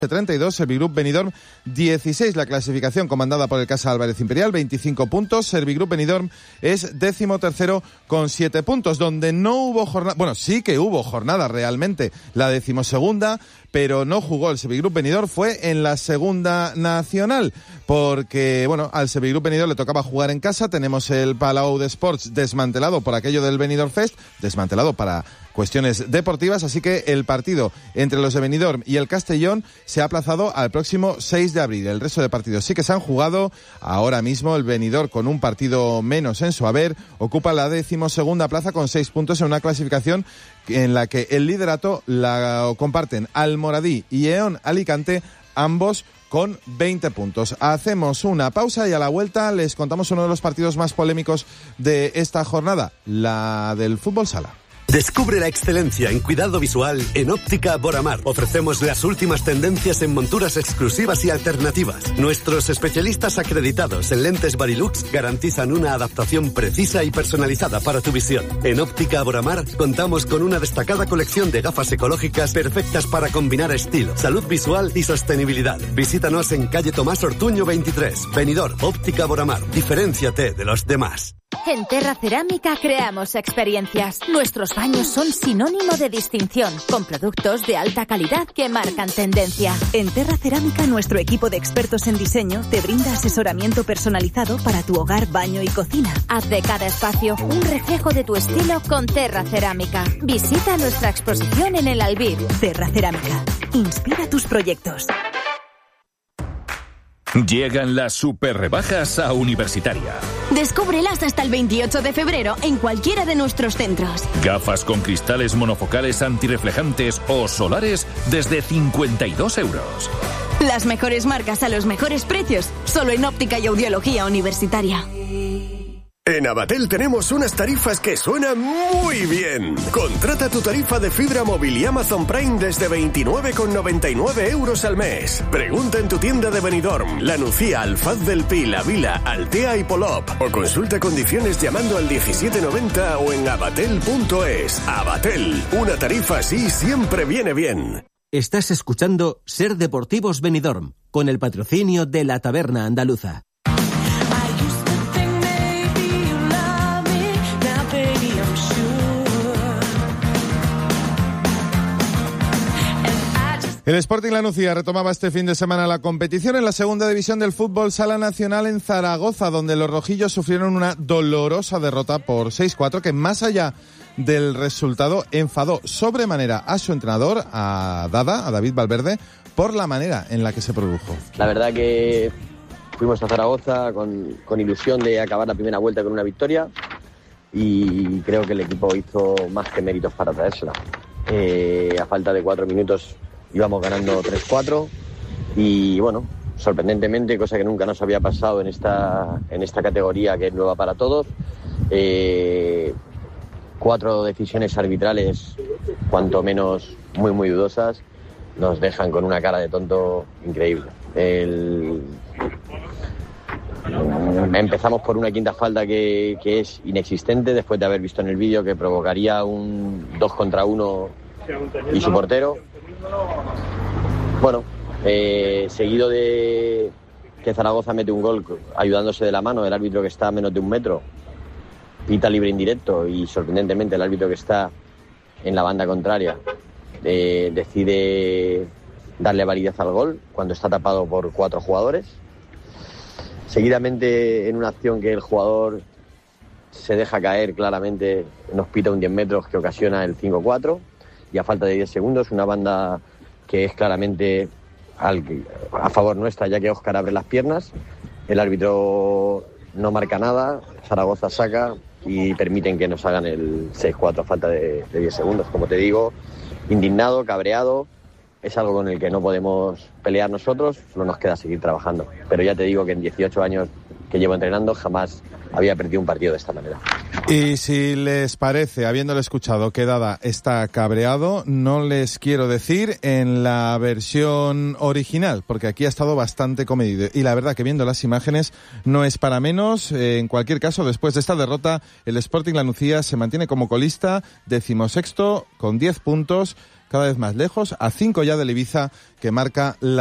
32, Servigroup Benidorm 16, la clasificación comandada por el Casa Álvarez Imperial, 25 puntos, Servigroup Benidorm es 13º con 7 puntos, donde no hubo jornada, bueno, sí que hubo jornada realmente, la 12ª, pero no jugó el Servigroup Benidorm, fue en la segunda nacional, porque, bueno, al Servigroup Benidorm le tocaba jugar en casa, tenemos el Palau de Sports desmantelado por aquello del Benidorm Fest, desmantelado para cuestiones deportivas, así que el partido entre los de Benidorm y el Castellón se ha aplazado al próximo 6 de abril. El resto de partidos sí que se han jugado. Ahora mismo el Benidorm, con un partido menos en su haber, ocupa la 12ª plaza con 6 puntos en una clasificación en la que el liderato la comparten Almoradí y Eón Alicante, ambos con 20 puntos. Hacemos una pausa y a la vuelta les contamos uno de los partidos más polémicos de esta jornada, la del fútbol sala. Descubre la excelencia en cuidado visual en Óptica Boramar. Ofrecemos las últimas tendencias en monturas exclusivas y alternativas. Nuestros especialistas acreditados en lentes Varilux garantizan una adaptación precisa y personalizada para tu visión. En Óptica Boramar contamos con una destacada colección de gafas ecológicas perfectas para combinar estilo, salud visual y sostenibilidad. Visítanos en calle Tomás Ortuño 23, Benidorm. Óptica Boramar. Diferénciate de los demás. En Terra Cerámica creamos experiencias. Nuestros baños son sinónimo de distinción, con productos de alta calidad que marcan tendencia. En Terra Cerámica, nuestro equipo de expertos en diseño te brinda asesoramiento personalizado para tu hogar, baño y cocina. Haz de cada espacio un reflejo de tu estilo con Terra Cerámica. Visita nuestra exposición en el Albir. Terra Cerámica. Inspira tus proyectos. Llegan las super rebajas a Universitaria. Descúbrelas hasta el 28 de febrero en cualquiera de nuestros centros. Gafas con cristales monofocales antirreflejantes o solares desde 52 euros. Las mejores marcas a los mejores precios, solo en Óptica y Audiología Universitaria. En Abatel tenemos unas tarifas que suenan muy bien. Contrata tu tarifa de fibra móvil y Amazon Prime desde 29,99 euros al mes. Pregunta en tu tienda de Benidorm, La Nucía, Alfaz del Pi, La Vila, Altea y Polop. O consulta condiciones llamando al 1790 o en abatel.es. Abatel, una tarifa así siempre viene bien. Estás escuchando Ser Deportivos Benidorm, con el patrocinio de La Taberna Andaluza. El Sporting La Nucía retomaba este fin de semana la competición en la segunda división del fútbol sala nacional en Zaragoza, donde los rojillos sufrieron una dolorosa derrota por 6-4 que, más allá del resultado, enfadó sobremanera a su entrenador, a David Valverde, por la manera en la que se produjo. La verdad que fuimos a Zaragoza con ilusión de acabar la primera vuelta con una victoria y creo que el equipo hizo más que méritos para traérsela. A falta de 4 minutos íbamos ganando 3-4 y bueno, sorprendentemente, cosa que nunca nos había pasado en esta categoría que es nueva para todos, 4 decisiones arbitrales cuanto menos muy dudosas nos dejan con una cara de tonto increíble. Empezamos por una quinta falta que es inexistente después de haber visto en el vídeo que provocaría un 2 contra 1 y su portero. Bueno, seguido de que Zaragoza mete un gol ayudándose de la mano del árbitro que está a menos de 1 metro, pita libre indirecto y sorprendentemente el árbitro que está en la banda contraria decide darle validez al gol cuando está tapado por 4 jugadores. Seguidamente, en una acción que el jugador se deja caer claramente, nos pita un 10 metros que ocasiona el 5-4 y a falta de 10 segundos una banda que es claramente a favor nuestra, ya que Óscar abre las piernas, el árbitro no marca nada, Zaragoza saca y permiten que nos hagan el 6-4 a falta de 10 segundos. Como te digo, indignado, cabreado, es algo con el que no podemos pelear nosotros, solo nos queda seguir trabajando. Pero ya te digo que en 18 años que llevo entrenando jamás había perdido un partido de esta manera. Y si les parece, habiéndolo escuchado, que Dada está cabreado, no les quiero decir en la versión original, porque aquí ha estado bastante comedido. Y la verdad que viendo las imágenes no es para menos. En cualquier caso, después de esta derrota, el Sporting La Nucía se mantiene como colista, 16º, con 10 puntos, cada vez más lejos, a 5 ya del Ibiza, que marca la